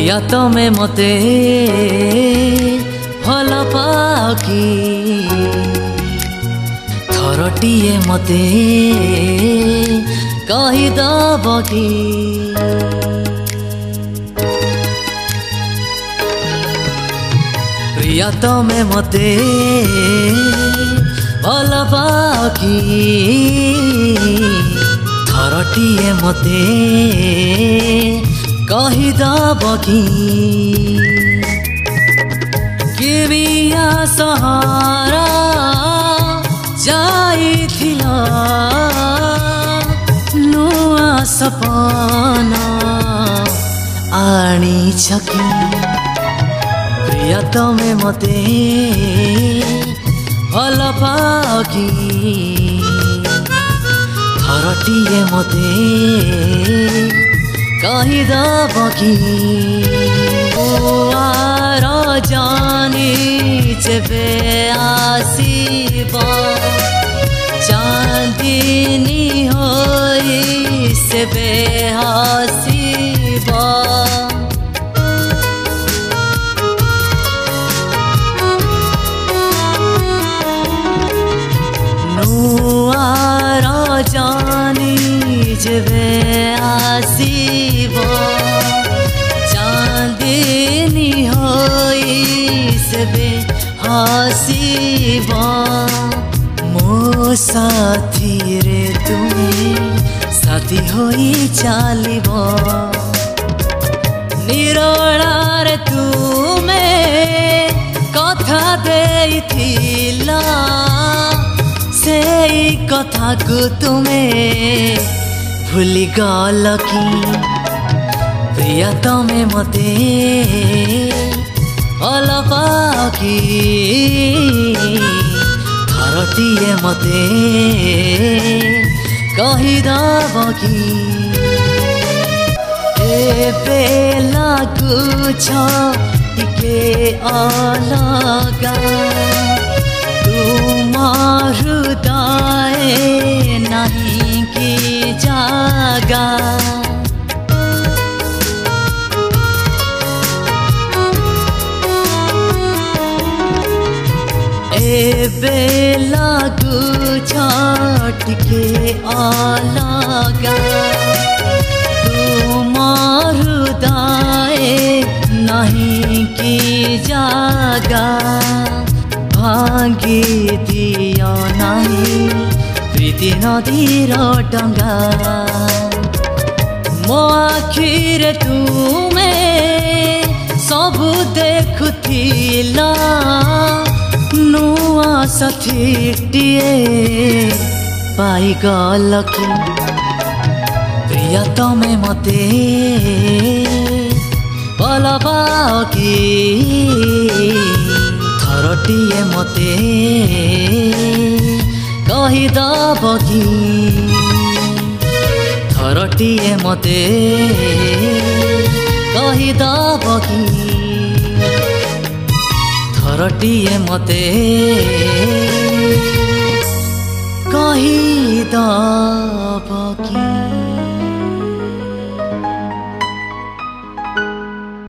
प्रिया तमे मते भल पाकी थरटिए मते कहीदब कि प्रिया तमे मते भल पाकी थरटिए मते कहीदब कि केबिया सहारा जाइथिला नुआ सपना आनिछ कि प्रिया तमे मते भल पाकी थरटिए मते कहीदब कि आर जानी जेबे आसीब चांदिनी होई सेबे हसीब नुआर जानी जेबे आसीब चांदिनी होई सेबे हसीब मो साथी रे तुमे साथी होई चालिब निरोलारे तुमे कथा देइथिला सेई कथा को तुमे भूली गल कि प्रिया तमे मते भल पाकी थरटिए मते कहीदब कि एबे लागुछ टिके अलगा तुमार हृदय नहीं की जागा एबे लागुछ टिके अलगा तुमार हृदय नहीं की जागा भांगी दियो नहीं प्रीति नदीर डंगा मो आखिरे तुमे सबु देखुथिला नुआ साथीटिए पाई गल कि प्रिया तमे मते भल पाकी थरटिए मते कहीदब कि थरटिए मते कहीदब कि थरटिए मते कहीदब कि।